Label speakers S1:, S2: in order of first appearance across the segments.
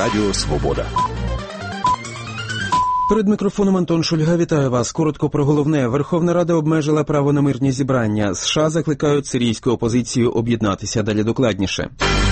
S1: Радіо Свобода.
S2: Перед мікрофоном Антон Шульга. Вітаю вас. Коротко про головне. Верховна Рада обмежила право на мирні зібрання. США закликають сирійську опозицію об'єднатися. Далі докладніше.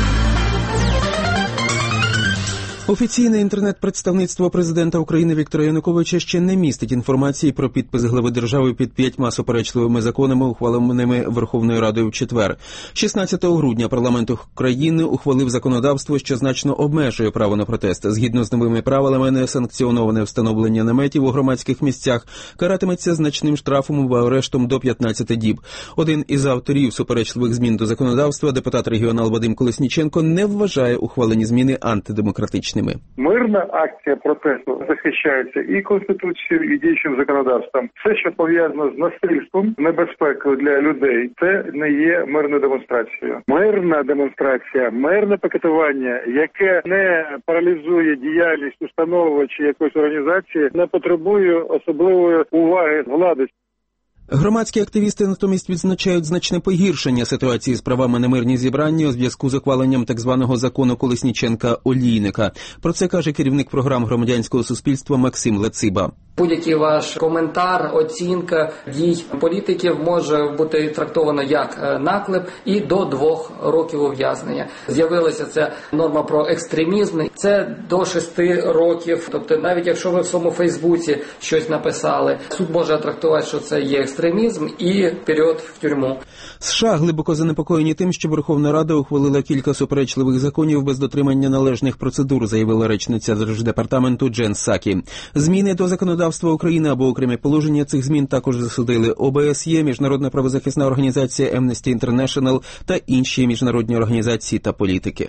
S2: Офіційне інтернет-представництво президента України Віктора Януковича ще не містить інформації про підпис глави держави під 5 суперечливими законами, ухваленими Верховною Радою в четвер. 16 грудня парламент України ухвалив законодавство, що значно обмежує право на протест. Згідно з новими правилами, несанкціоноване встановлення наметів у громадських місцях каратиметься значним штрафом або арештом до 15 діб. Один із авторів суперечливих змін до законодавства, депутат-регіонал Вадим Колесніченко, не вважає ухвалені зміни антидемократичними.
S3: Мирна акція протесту захищається і Конституцією, і діючим законодавством. Все, що пов'язано з насильством, небезпекою для людей, це не є мирною демонстрацією. Мирна демонстрація, мирне пікетування, яке не паралізує діяльність установи чи якоїсь організації, не потребує особливої уваги влади.
S2: Громадські активісти натомість відзначають значне погіршення ситуації з правами на мирні зібрання у зв'язку з ухваленням так званого закону Колесніченка-Олійника. Про це каже керівник програм громадянського суспільства Максим Лециба.
S4: Будь-який ваш коментар, оцінка дій політиків може бути трактовано як наклеп і до 2 років ув'язнення. З'явилася ця норма про екстремізм, це до 6 років. Тобто навіть якщо ви в своєму Фейсбуці щось написали, суд може трактувати, що це є екстремізм і період в тюрму.
S2: США глибоко занепокоєні тим, що Верховна Рада ухвалила кілька суперечливих законів без дотримання належних процедур, заявила речниця Держдепартаменту Джен Сакі. Зміни до законодавства України або окремі положення цих змін також засудили ОБСЄ, Міжнародна правозахисна організація Amnesty International та інші міжнародні організації та політики.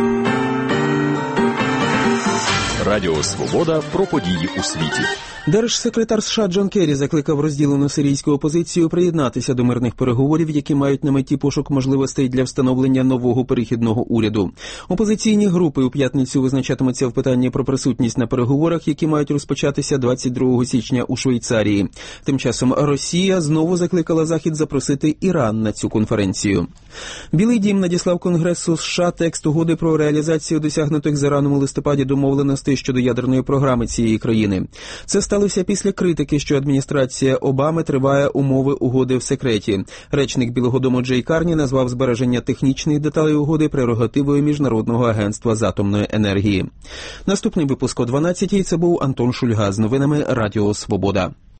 S1: Радіо Свобода про події у світі.
S2: Держсекретар США Джон Керрі закликав розділену сирійську опозицію приєднатися до мирних переговорів, які мають на меті пошук можливостей для встановлення нового перехідного уряду. Опозиційні групи у п'ятницю визначатимуться в питанні про присутність на переговорах, які мають розпочатися 22 січня у Швейцарії. Тим часом Росія знову закликала Захід запросити Іран на цю конференцію. Білий дім надіслав Конгресу США текст угоди про реалізацію досягнутих з Іраном у листопаді домовленостей щодо ядерної програми цієї країни. Це сталося після критики, що адміністрація Обами триває умови угоди в секреті. Речник Білого дому Джей Карні назвав збереження технічних деталей угоди прерогативою Міжнародного агентства з атомної енергії. Наступний випуск о 12-й. Це був Антон Шульга з новинами Радіо Свобода.